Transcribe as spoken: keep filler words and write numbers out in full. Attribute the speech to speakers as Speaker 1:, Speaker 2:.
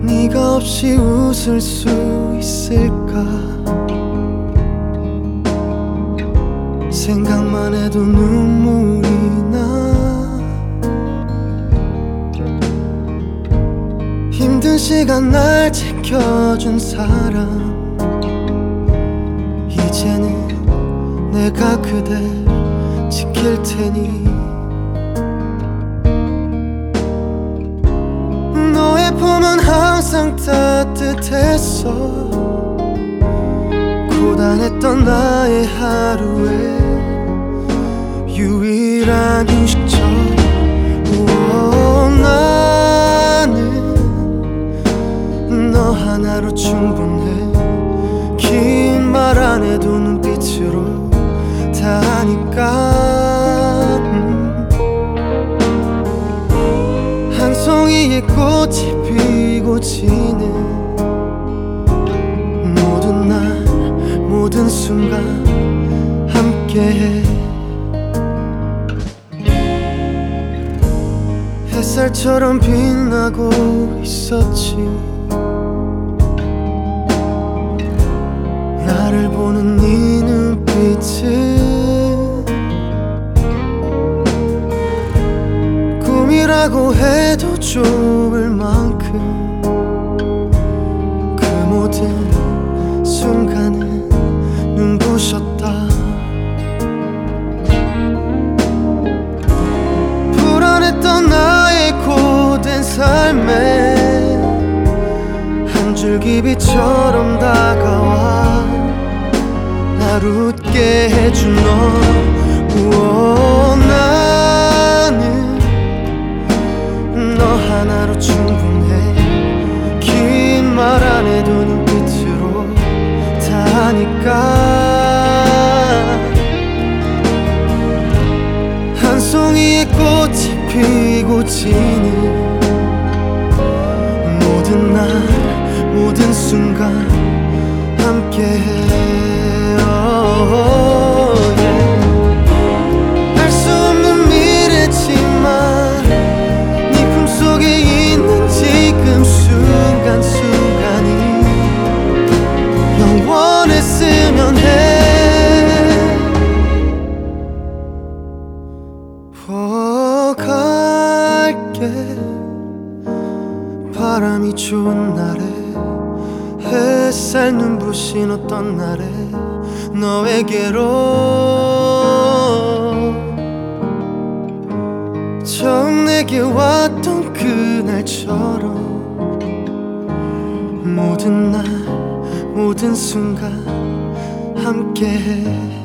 Speaker 1: 네가 없이 웃을 수 있을까? 생각만 해도 눈물이 나. 힘든 시간 날 지켜준 사람, 이제는 내가 그댈 지킬 테니. 너의 품은 항상 따뜻했어. 고단했던 나의 하루에 유일한 휴식처. 우와, 나는 너 하나로 충분해. 긴 말 안 해도 눈빛으로 다 아니까. 음. 한 송이의 꽃이 피고 지는 모든 날 모든 순간 함께해. 햇살처럼 빛나고 있었지. 나를 보는 네 눈빛은 꿈이라고 해도 좋을 만큼 그 모든 순간은 눈부셨다. 불안했던 나의 고된 삶에 한 줄기 빛처럼 다가와 날 웃게 해준 너. 우와, 나는 너 하나로 충분해. 긴 말 안 해도 눈빛으로 다 아니까. 한 송이의 꽃이 피고 지는 모든 날 모든 순간 함께해. 알 수 없는 미래지만 네 품속에 있는 지금 순간순간이 영원했으면 해. 갈게. 바람이 좋은 날에 햇살 눈부신 어떤 날에 너에게로 처음 내게 왔던 그날처럼 모든 날 모든 순간 함께해.